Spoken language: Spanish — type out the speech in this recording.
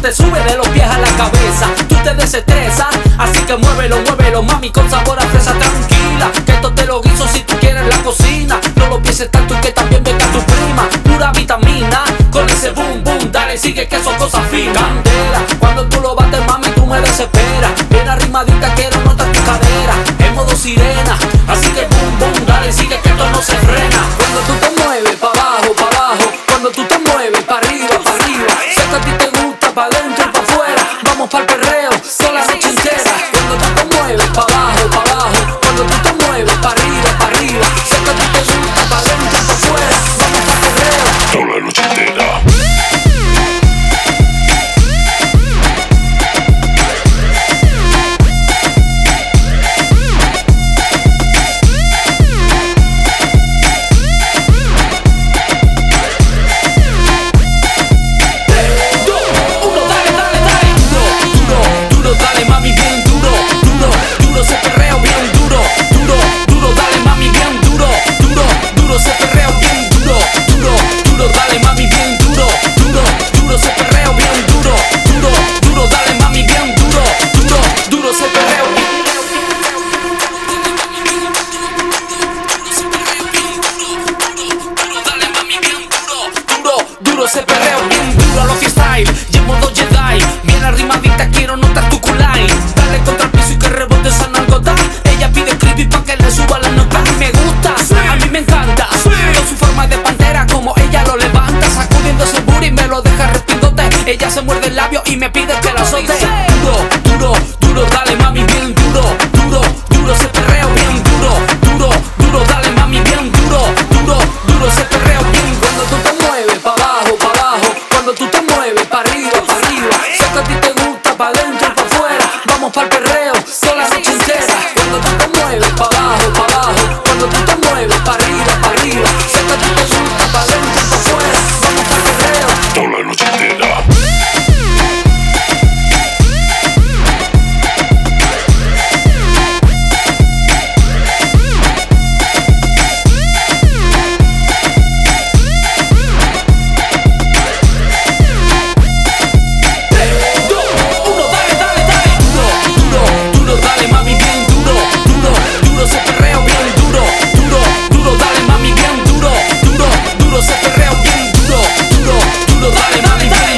te sube de los pies a la cabeza. Tú te desestresas, así que muévelo, muévelo, mami, con sabor a fresa. Tranquila, que esto te lo guiso si tú quieres la cocina. No lo pienses tanto y que también venga tu prima. Pura vitamina, con ese boom boom, dale, sigue que son cosas finas. Candela, cuando tú lo bates, mami, tú me desesperas. Bien arrimadita, quiero notar tu cadera en modo sirena, así que boom boom, dale, sigue que esto no se frena. Cuando tú te mueves pa' abajo, cuando tú te mueves pa' arriba, sé que a ti te gusta pa' dentro y pa' afuera. Vamos pa'l perreo, toda la noche entera. Cuando tú te mueves pa' abajo, cuando tú te mueves pa' arriba, sé que a ti te gusta pa' dentro y pa' afuera. Vamos pa'l perreo, toda la noche entera. ese perreo bien duro a los freestyle, y en modo Jedi, bien arrimadita, quiero notar tu culay. Dale contra el piso y que rebote esa nalgota. Ella pide creepy pa' que le suba la nota. Me gusta, a mí me encanta, con su forma de pantera, como ella lo levanta, sacudiendo ese booty y me lo deja respingote. Ella se muerde el labio y me pide que la azote. Duro, dale mami, bien duro ese perreo bien duro, dale mami, bien duro ese perreo bien. Cuando tú te mueves pa' abajo, cuando tú te mueves pa' arriba, sé que a ti te gusta pa' dentro y pa' afuera. Vamos pa'l perreo, toda la noche entera. Cuando tú te mueves pa' abajo, cuando tú te mueves pa' arriba, sé que a ti te gusta pa' dentro y pa' afuera. Vamos pa'l perreo, toda la noche entera. dale mami, bien